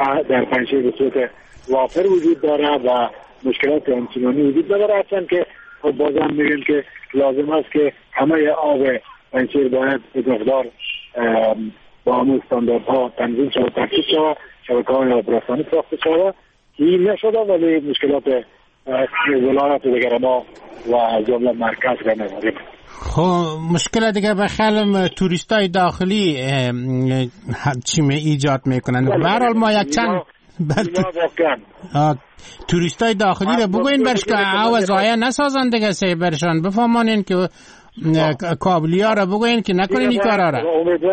در پنجشیر به صورت وافر وجود داره و مشکلات آنچنانی وجود نداره. هستن که خب بازم میگن که لازم است که همه آب پنجشیر باید به مقدار با همون استانداردها تنظیم شود، ترتیب شود، شبکه‌های آبرسانی ساخته شود. این نشده ولی مشکلات ولایت دیگر ما و جمله مرکز را نداریم. خب مشکل دیگه بخیالم توریستای داخلی چی ایجاد میکنن؟ به هر حال ما یک چند توریستای داخلی رو بگوین برش که او زایه نسازن دیگه سی برشان بفهمانین که کابلی ها رو بگوین که نکنین این کارا رو.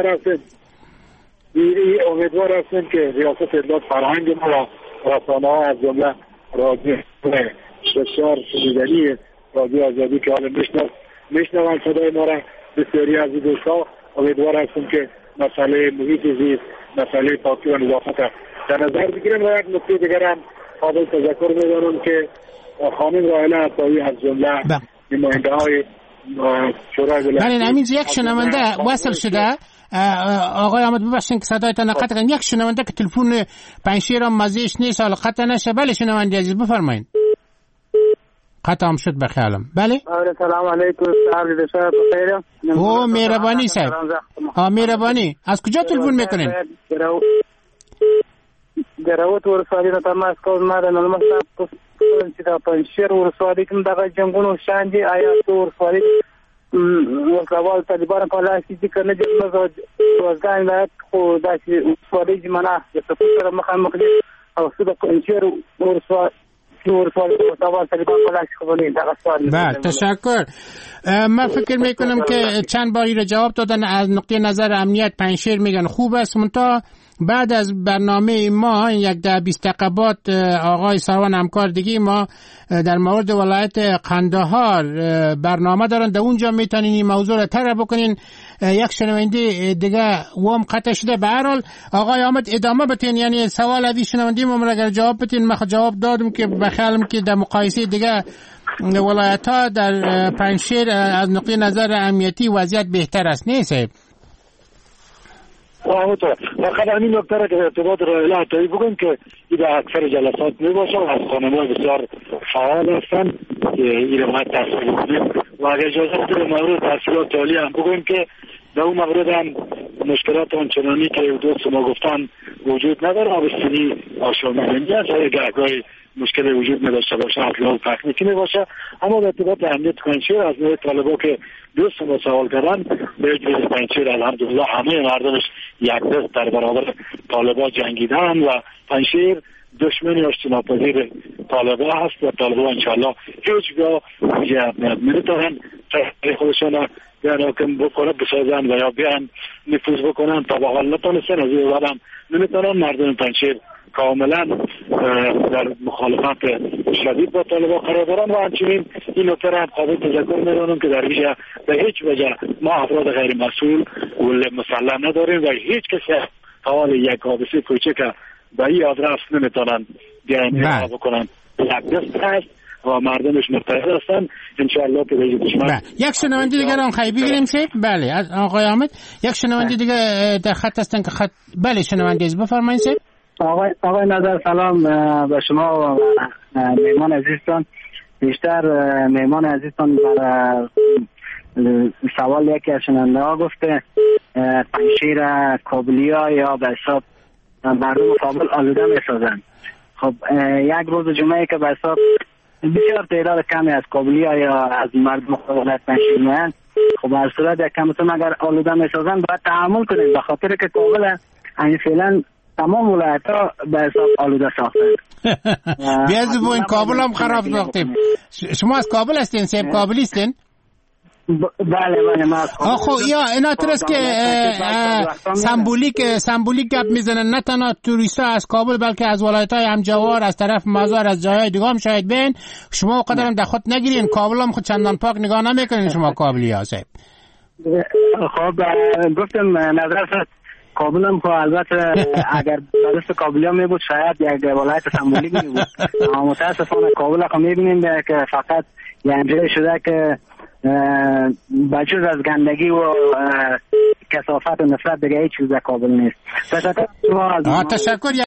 امیدوار هستیم که ریاست اطلاعات فرهنگ ما و رسانه ها از جمله رادیو بسیار شنیدنی رادیو آزادی که حالا میشنوند صدای ما را بسیاری از این دوستا، امیدوار هستیم که مسئله محیط زیست، مسئله پاکی و نظافت در نظر بگیریم. و یک نکته دیگر هم قابل تذکر می‌دانم که خانم راحله عطایی از جمله نماینده‌های شورای ولایت بله همین یک شنونده وصل شده. آقای احمد ببخشید که صدایتان قطع کردم. یک شنونده که تلفن پنجشیر هم مزه‌اش نیست حالا قطع نشه. بله شنونده عزیز بفرمایید. قطع هم شد بخیالم. بله سلام علیکم صاحب بخیر بخیر. او مهربانی صاحب. مهربانی از کجا تلفن میکنین؟ دراوت ورسوالي ته تماس کوم ما د نلمه صاحب چې دا پنځشیر ورسوالي کوم دغه جنگونو شان دي آیا ورسوالي ورکوال طالبان په لاس کې کنه د روزګان ولایت خو داسې ورسوالي جمعنه د سفر سره مخامخ دي او څه د پنځشیر ورسوالي بله تشکر. من فکر میکنم که چند باری را جواب دادن. از نقطه نظر امنیت پنجشیر میگن خوب است، منتها بعد از برنامه ما یک 10-20 دقیقه بعد آقای سروان همکار دیگه ما در مورد ولایت قندهار برنامه دارن، در اونجا میتونین این موضوع را طرح بکنین. یک شنونده دیگه وام قطع شده. به هر حال آقای احمد ادامه بدین، یعنی سوال ادی شنونده ما اگر جواب بدین ما جواب دادم که بخیالم که در مقایسه دیگه ولایت ها در پنجشیر از نقطه نظر امنیتی وضعیت بهتر است نیست؟ همونطور. فقط همین نکته را که ارتباط راحله عطایی بگم که این در اکثر جلسات میباشه و از خانم‌ها بسیار فعال هستند که این را باید تحصیل کنیم و اگر اجازه بدید مورد تحصیلات عالی هم بگم که در اون مورد هم مشکلات آنچنانی که دوست ما گفتن وجود نداره. آبستنی آشامیدنی است و گهگاهی مشکل وجود نداشته باشه، از لحاظ تکنیکی نباشه. اما به ارتباط امنیت پنجشیر از نوع طالبا که دوست ما سوال کردن به اجازه پنجشیر الحمدلله همه مردمش یک دست در برابر طالبا جنگیدن و پنجشیر دشمنی اجتناب‌پذیر طالبا هست و طالبا انشالله هیچگاه نمیتونن خودشون بیان حکم بکنن بسازن و یا بیان نفوذ بکنن تا به حال نتونستن از این بعد هم نمیتونن. مردم پنجشیر کاملا در مخالفت شدید با طالبان قرار دارن و همچنین این نکته را قابل تذکر می‌دانم که در ویژه به هیچ وجه ما افراد غیر مسئول و مسلح نداریم و هیچ کسی حال یک حادثه کوچک به این آدرس نمیتونن بیان بکنن. یک دست هست و مردمش متحد هستن انشاءالله که به دشمن. یک شنونده دیگر هم خیلی بگیریم سیف. بله آقای احمد یک شنونده دیگه در خط هستن که خط. بله شنونده از بفرمایید سیف. آقای نظر سلام به شما و مهمان عزیزتان. بیشتر مهمان عزیزتان برای سوال یکی از شنونده ها گفته پنجشیر کابلی ها یا به حساب مردم کابل آلوده می سازن. خب یک روز جمعه که به حساب بسیار تعداد کمی از کابلی ها یا از مردم ولایت پنجشیر میان، خب هر صورت یک کمتون اگر آلوده می سازن باید تحمل کنید، به خاطر که کابل این فعلا تمام ولایت ها به حساب آلوده ساختن. بیازی با این کابل هم خراب ساختیم. شما از کابل هستین؟ سیب کابلی هستین؟ بله ما خب یا اینا ترست که سمبولیک گپ میزنن، نه تنها توریستا از کابل بلکه از ولایت‌های همجوار از طرف مزار از جاهای دیگه هم شاید بین. شما قدرم در خود نگیرین، کابل هم خود چندان پاک نگاه نمیکنین شما کابلی ها سیب. خب گفتم نظر کابل هم که البته اگر دست کابلی هم میبود شاید یک ولایت سمبولیک میبود، اما متاسفانه کابل هم میبینیم که فقط یک جای شده که بجز از گندگی و کثافت و نفرت دیگه هیچ چیز در کابل نیست. تشکر.